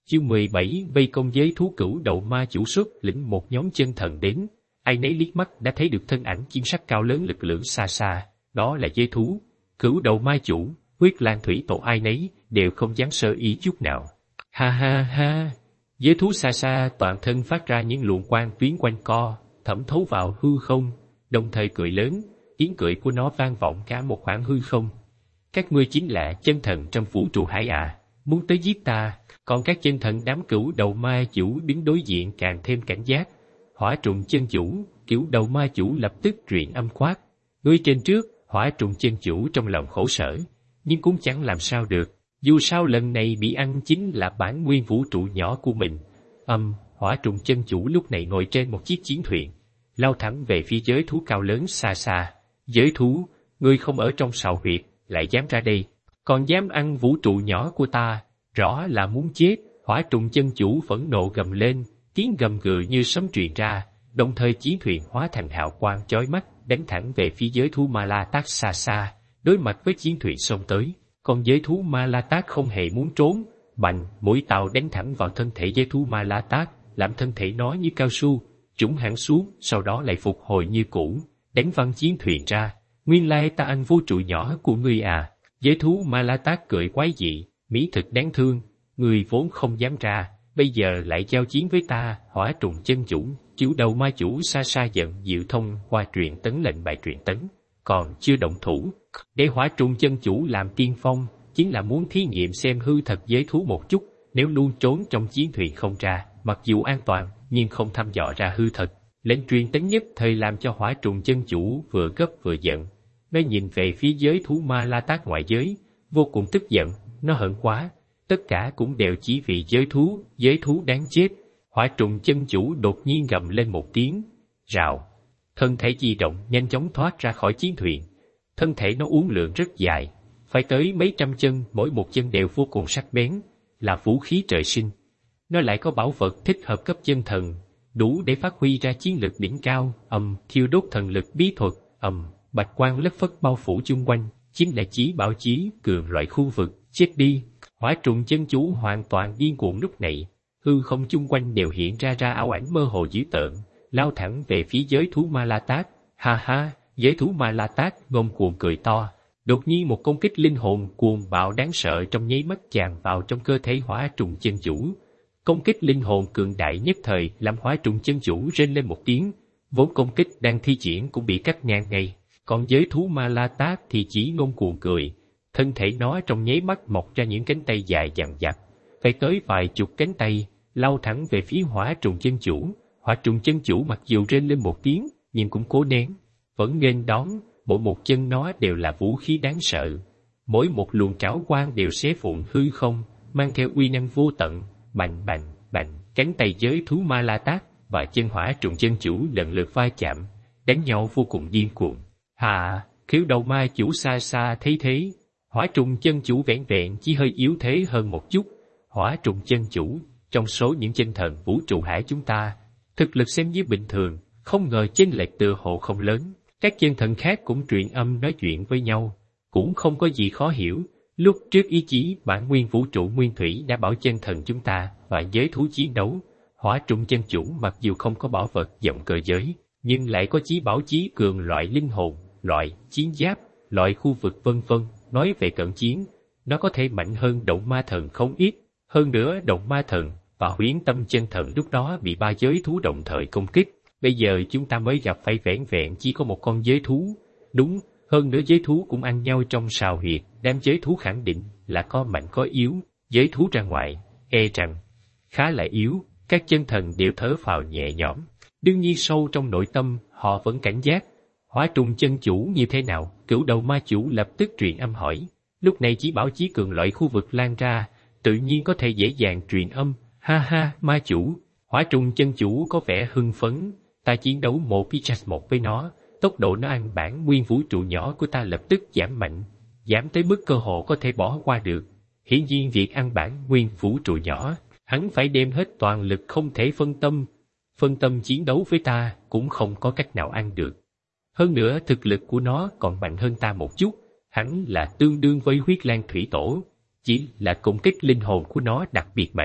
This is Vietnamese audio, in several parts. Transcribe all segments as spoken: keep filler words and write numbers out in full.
Chương mười bảy vây công giới thú. Cửu đầu ma chủ xuất lĩnh một nhóm chân thần đến, ai nấy liếc mắt đã thấy được thân ảnh chiến sắc cao lớn lực lượng xa xa, đó là giới thú. Cửu đầu ma chủ, Huyết Lang thủy tổ ai nấy đều không dám sơ ý chút nào. Ha ha ha, giới thú xa xa toàn thân phát ra những luồng quang tuyến quanh co, thẩm thấu vào hư không, đồng thời cười lớn, tiếng cười của nó vang vọng cả một khoảng hư không. Các ngươi chính là chân thần trong vũ trụ hải à, muốn tới giết ta. Còn các chân thần đám cửu đầu ma chủ đứng đối diện càng thêm cảnh giác. Hỏa trùng chân chủ, cửu đầu ma chủ lập tức truyền âm quát. Ngươi trên trước, hỏa trùng chân chủ trong lòng khổ sở, nhưng cũng chẳng làm sao được. Dù sao lần này bị ăn chính là bản nguyên vũ trụ nhỏ của mình. Âm, hỏa trùng chân chủ lúc này ngồi trên một chiếc chiến thuyền, lao thẳng về phía giới thú cao lớn xa xa. Giới thú, ngươi không ở trong sào huyệt, lại dám ra đây, còn dám ăn vũ trụ nhỏ của ta. Rõ là muốn chết. Hỏa trùng chân chủ phẫn nộ gầm lên, tiếng gầm gừ như sấm truyền ra, đồng thời chiến thuyền hóa thành hào quang chói mắt, đánh thẳng về phía giới thú Ma La Tát xa xa. Đối mặt với chiến thuyền xông tới, còn giới thú Ma La Tát không hề muốn trốn, bành, mũi tàu đánh thẳng vào thân thể giới thú Ma La Tát, làm thân thể nó như cao su, trũng hẳn xuống, sau đó lại phục hồi như cũ, đánh văng chiến thuyền ra. Nguyên lai ta ăn vũ trụ nhỏ của ngươi à? Giới thú Ma La Tát cười quái dị. Mỹ thực đáng thương, người vốn không dám ra, bây giờ lại giao chiến với ta. Hỏa trùng chân chủ, cửu đầu ma chủ xa xa giận diệu thông qua truyền tấn lệnh bài truyền tấn, còn chưa động thủ. Để hỏa trùng chân chủ làm tiên phong, chính là muốn thí nghiệm xem hư thật giới thú một chút. Nếu luôn trốn trong chiến thuyền không ra, mặc dù an toàn, nhưng không thăm dò ra hư thật. Lệnh truyền tấn nhất thời làm cho hỏa trùng chân chủ vừa gấp vừa giận. Nó nhìn về phía giới thú Ma La Tát ngoại giới, vô cùng tức giận. Nó hận quá, tất cả cũng đều chỉ vì giới thú, giới thú đáng chết. Hỏa trùng chân chủ đột nhiên gầm lên một tiếng, rào. Thân thể di động nhanh chóng thoát ra khỏi chiến thuyền. Thân thể nó uốn lượn rất dài, phải tới mấy trăm chân, mỗi một chân đều vô cùng sắc bén, là vũ khí trời sinh. Nó lại có bảo vật thích hợp cấp chân thần, đủ để phát huy ra chiến lực đỉnh cao. Ầm, thiêu đốt thần lực bí thuật, ầm, bạch quang lất phất bao phủ chung quanh, chính là chí bảo chí cường loại khu vực. Chết đi! Hỏa trùng chân chủ hoàn toàn điên cuồng lúc này, hư không chung quanh đều hiện ra ra ảo ảnh mơ hồ dữ tợn, lao thẳng về phía giới thú Ma La Tát. Ha ha! Giới thú Ma La Tát ngông cuồng cười to, đột nhiên một công kích linh hồn cuồng bạo đáng sợ trong nháy mắt tràn vào trong cơ thể hỏa trùng chân chủ. Công kích linh hồn cường đại nhất thời làm hỏa trùng chân chủ rên lên một tiếng, vốn công kích đang thi triển cũng bị cắt ngang ngay, còn giới thú Ma La Tát thì chỉ ngông cuồng cười. Thân thể nó trong nháy mắt mọc ra những cánh tay dài dằng dặc, phải tới vài chục cánh tay, lao thẳng về phía hỏa trùng chân chủ. Hỏa trùng chân chủ mặc dù rên lên một tiếng, nhưng cũng cố nén, vẫn nghênh đón. Mỗi một chân nó đều là vũ khí đáng sợ, mỗi một luồng trảo quang đều xé vụn hư không, mang theo uy năng vô tận. Bành bành bành, cánh tay giới thú Ma La Tát và chân hỏa trùng chân chủ lần lượt va chạm, đánh nhau vô cùng điên cuồng. Hà, cửu đầu ma chủ xa xa thấy thế. Hỏa trùng chân chủ vẻn vẹn chỉ hơi yếu thế hơn một chút. Hỏa trùng chân chủ, trong số những chân thần vũ trụ hải chúng ta, thực lực xem như bình thường, không ngờ chênh lệch tựa hồ không lớn. Các chân thần khác cũng truyền âm nói chuyện với nhau, cũng không có gì khó hiểu. Lúc trước ý chí bản nguyên vũ trụ nguyên thủy đã bảo chân thần chúng ta và giới thú chiến đấu. Hỏa trùng chân chủ mặc dù không có bảo vật vọng cơ giới, nhưng lại có chí bảo chí cường loại linh hồn, loại chiến giáp, loại khu vực vân vân. Nói về cận chiến, nó có thể mạnh hơn động ma thần không ít. Hơn nữa động ma thần và huyễn tâm chân thần lúc đó bị ba giới thú đồng thời công kích. Bây giờ chúng ta mới gặp phải vẻn vẹn chỉ có một con giới thú. Đúng, hơn nữa giới thú cũng ăn nhau trong sào huyệt. Đám giới thú khẳng định là có mạnh có yếu. Giới thú ra ngoài, e rằng khá là yếu. Các chân thần đều thở phào nhẹ nhõm. Đương nhiên sâu trong nội tâm họ vẫn cảnh giác. Hỏa trùng chân chủ như thế nào? Cửu đầu ma chủ lập tức truyền âm hỏi. Lúc này chỉ bảo chí cường loại khu vực lan ra, tự nhiên có thể dễ dàng truyền âm. Ha ha, ma chủ. Hỏa trùng chân chủ có vẻ hưng phấn. Ta chiến đấu một pichas một với nó, tốc độ nó ăn bản nguyên vũ trụ nhỏ của ta lập tức giảm mạnh, giảm tới mức cơ hồ có thể bỏ qua được. Hiển nhiên việc ăn bản nguyên vũ trụ nhỏ, hắn phải đem hết toàn lực, không thể phân tâm. Phân tâm chiến đấu với ta cũng không có cách nào ăn được. Hơn nữa thực lực của nó còn mạnh hơn ta một chút, hắn là tương đương với Huyết Lang thủy tổ, chỉ là công kích linh hồn của nó đặc biệt mạnh.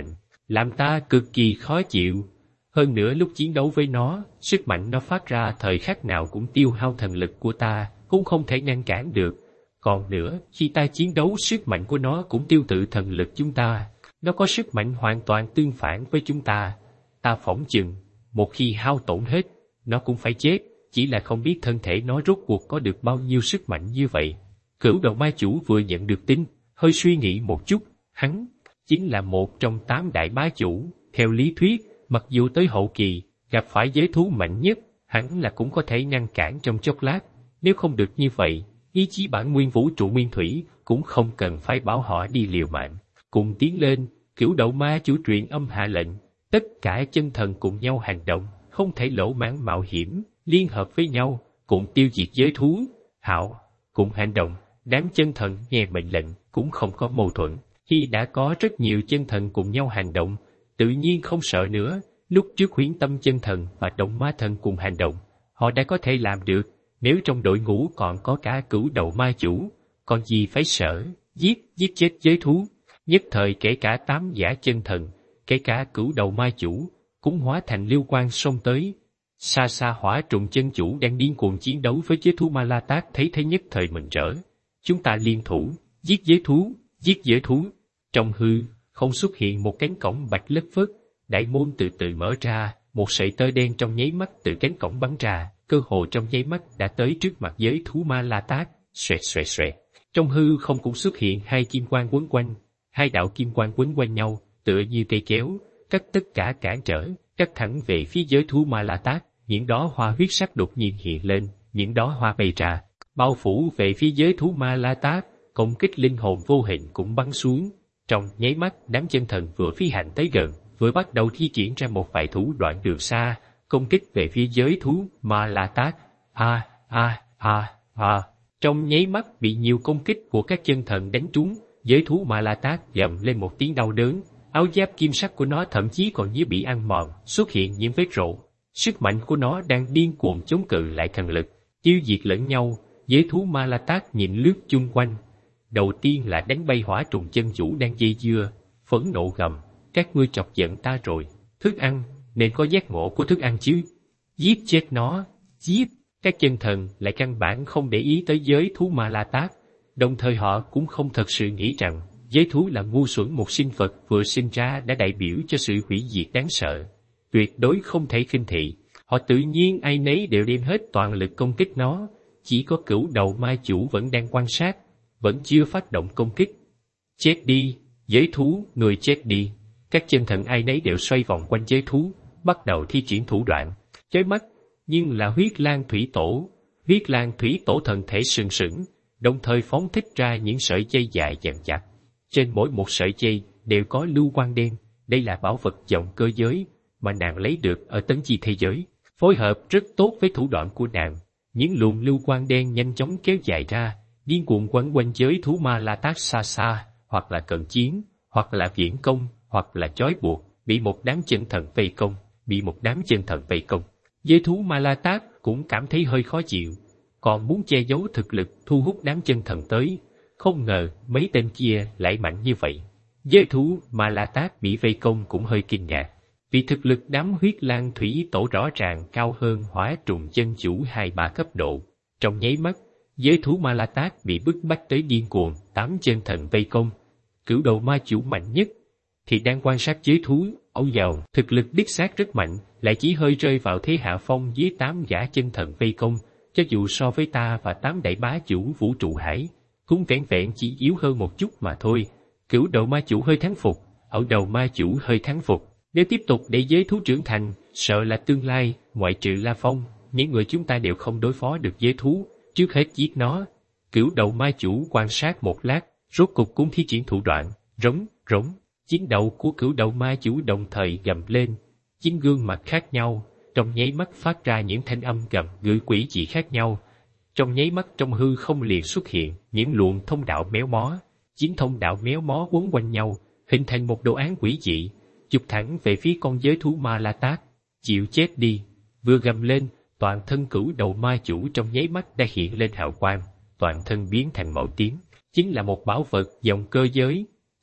làm ta cực kỳ khó chịu. Hơn nữa lúc chiến đấu với nó, sức mạnh nó phát ra thời khắc nào cũng tiêu hao thần lực của ta, cũng không thể ngăn cản được. Còn nữa, khi ta chiến đấu sức mạnh của nó cũng tiêu tự thần lực chúng ta. Nó có sức mạnh hoàn toàn tương phản với chúng ta. Ta phỏng chừng, một khi hao tổn hết, nó cũng phải chết, chỉ là không biết thân thể nó rốt cuộc có được bao nhiêu sức mạnh như vậy. Cửu đầu ma chủ vừa nhận được tin, hơi suy nghĩ một chút, hắn chính là một trong tám đại bá chủ. Theo lý thuyết, mặc dù tới hậu kỳ, gặp phải giới thú mạnh nhất, hẳn là cũng có thể ngăn cản trong chốc lát. Nếu không được như vậy, ý chí bản nguyên vũ trụ nguyên thủy cũng không cần phải bảo họ đi liều mạng. Cùng tiến lên, cửu đầu ma chủ truyền âm hạ lệnh, tất cả chân thần cùng nhau hành động, không thể lỗ mãng mạo hiểm, liên hợp với nhau, cùng tiêu diệt giới thú. Hảo, cùng hành động, đám chân thần nghe mệnh lệnh cũng không có mâu thuẫn. Khi đã có rất nhiều chân thần cùng nhau hành động, tự nhiên không sợ nữa. Lúc trước Huyễn Tâm chân thần và Động Ma thần cùng hành động, họ đã có thể làm được. Nếu trong đội ngũ còn có cả cửu đầu ma chủ, còn gì phải sợ, giết, giết chết giới thú. Nhất thời kể cả tám giả chân thần, kể cả cửu đầu ma chủ, cũng hóa thành lưu quang xông tới. Xa xa hỏa trùng chân chủ đang điên cuồng chiến đấu với giới thú Ma La Tát thấy thế nhất thời mừng rỡ. Chúng ta liên thủ, giết giới thú, giết giới thú. Trong hư, không xuất hiện một cánh cổng bạch lất phất, đại môn từ từ mở ra, một sợi tơ đen trong nháy mắt từ cánh cổng bắn ra, cơ hồ trong nháy mắt đã tới trước mặt giới thú Ma La Tát. Xoẹt xoẹt xoẹt. Trong hư không cũng xuất hiện hai kim quang quấn quanh, hai đạo kim quang quấn quanh nhau, tựa như cây kéo, cắt tất cả cản trở, cắt thẳng về phía giới thú Ma La Tát. Những đóa hoa huyết sắc đột nhiên hiện lên, những đóa hoa bay ra, bao phủ về phía giới thú Ma La Tát, công kích linh hồn vô hình cũng bắn xuống. Trong nháy mắt, đám chân thần vừa phi hành tới gần, vừa bắt đầu thi triển ra một vài thủ đoạn đường xa, công kích về phía giới thú Ma La Tát. A a a a. Trong nháy mắt bị nhiều công kích của các chân thần đánh trúng, giới thú Ma La Tát gầm lên một tiếng đau đớn, áo giáp kim sắc của nó thậm chí còn như bị ăn mòn, xuất hiện những vết rộ. Sức mạnh của nó đang điên cuồng chống cự lại thần lực, tiêu diệt lẫn nhau. Giới thú Ma La Tát nhìn lướt chung quanh, đầu tiên là đánh bay hỏa trùng chân chủ đang dây dưa, phẫn nộ gầm, các ngươi chọc giận ta rồi, thức ăn, nên có giác ngộ của thức ăn chứ. Giết chết nó, giết. Các chân thần lại căn bản không để ý tới giới thú Ma La Tát, đồng thời họ cũng không thật sự nghĩ rằng giới thú là ngu xuẩn, một sinh vật vừa sinh ra đã đại biểu cho sự hủy diệt đáng sợ, tuyệt đối không thể khinh thị. Họ tự nhiên ai nấy đều đem hết toàn lực công kích nó, chỉ có cửu đầu ma chủ vẫn đang quan sát, vẫn chưa phát động công kích. Chết đi, giới thú, người chết đi. Các chân thần ai nấy đều xoay vòng quanh giới thú, bắt đầu thi triển thủ đoạn. Chói mắt, nhưng là huyết lang thủy tổ. Huyết lang thủy tổ thần thể sừng sững, đồng thời phóng thích ra những sợi dây dài dằng dặc. Trên mỗi một sợi dây đều có lưu quang đen. Đây là bảo vật vọng cơ giới mà nàng lấy được ở Tấn Chi thế giới, phối hợp rất tốt với thủ đoạn của nàng. Những luồng lưu quang đen nhanh chóng kéo dài ra, điên cuồng quấn quanh giới thú Ma La Tát xa xa, hoặc là cận chiến, hoặc là viễn công, hoặc là trói buộc, bị một đám chân thần vây công, bị một đám chân thần vây công. Giới thú Ma La Tát cũng cảm thấy hơi khó chịu, còn muốn che giấu thực lực thu hút đám chân thần tới. Không ngờ mấy tên kia lại mạnh như vậy. Giới thú Ma La Tát bị vây công cũng hơi kinh ngạc, vì thực lực đám huyết lang thủy tổ rõ ràng cao hơn hỏa trùng chân chủ hai ba cấp độ. Trong nháy mắt, giới thú Ma La Tát bị bức bách tới điên cuồng, tám chân thần vây công. Cửu đầu ma chủ mạnh nhất thì đang quan sát giới thú, âu dào, thực lực đích xác rất mạnh, lại chỉ hơi rơi vào thế hạ phong dưới tám giả chân thần vây công. Cho dù so với ta và tám đại bá chủ vũ trụ hải, cũng vẹn vẹn chỉ yếu hơn một chút mà thôi. Cửu đầu ma chủ hơi thắng phục, ở đầu ma chủ hơi thắng phục. Nếu tiếp tục để giới thú trưởng thành, sợ là tương lai, ngoại trừ La Phong, những người chúng ta đều không đối phó được giới thú, trước hết giết nó. Cửu đầu ma chủ quan sát một lát, rốt cục cũng thi triển thủ đoạn, rống, rống. Chín đầu của cửu đầu ma chủ đồng thời gầm lên, chín gương mặt khác nhau, trong nháy mắt phát ra những thanh âm gầm gửi quỷ dị khác nhau. Trong nháy mắt trong hư không liền xuất hiện những luồng thông đạo méo mó, chín thông đạo méo mó quấn quanh nhau, hình thành một đồ án quỷ dị, chụp thẳng về phía con giới thú Ma La Tát. Chịu chết đi! Vừa gầm lên, toàn thân cửu đầu ma chủ trong nháy mắt đã hiện lên hào quang, toàn thân biến thành màu tím, chính là một bảo vật dòng cơ giới.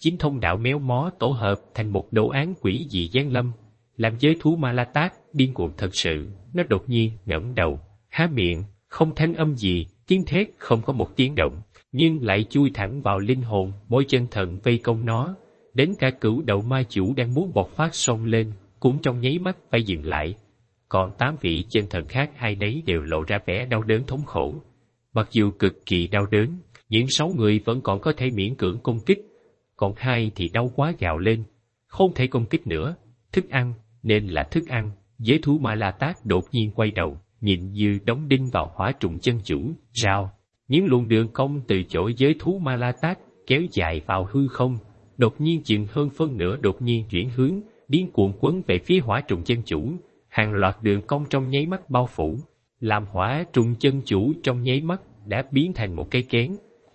chín thông đạo méo mó tổ hợp thành một đồ án quỷ dị giáng lâm, làm giới thú Ma La Tát điên cuồng thật sự. Nó đột nhiên ngẩng đầu, há miệng, không thanh âm gì, tiếng thét không có một tiếng động, nhưng lại chui thẳng vào linh hồn mỗi chân thần vây công nó. Đến cả cửu đầu ma chủ đang muốn bộc phát xông lên, cũng trong nháy mắt phải dừng lại. Còn tám vị chân thần khác ai nấy đều lộ ra vẻ đau đớn thống khổ. Mặc dù cực kỳ đau đớn, những sáu người vẫn còn có thể miễn cưỡng công kích, còn hai thì đau quá gào lên, không thể công kích nữa. Thức ăn, nên là thức ăn. Giới thú Ma La Tát đột nhiên quay đầu, nhìn như đóng đinh vào hỏa trùng chân chủ, rào. Những luồng đường cong từ chỗ giới thú Ma La Tát kéo dài vào hư không, đột nhiên chừng hơn phân nửa đột nhiên chuyển hướng, điên cuồng quấn về phía hỏa trùng chân chủ. Hàng loạt đường cong trong nháy mắt bao phủ, làm hỏa trùng chân chủ trong nháy mắt đã biến thành một cây kén,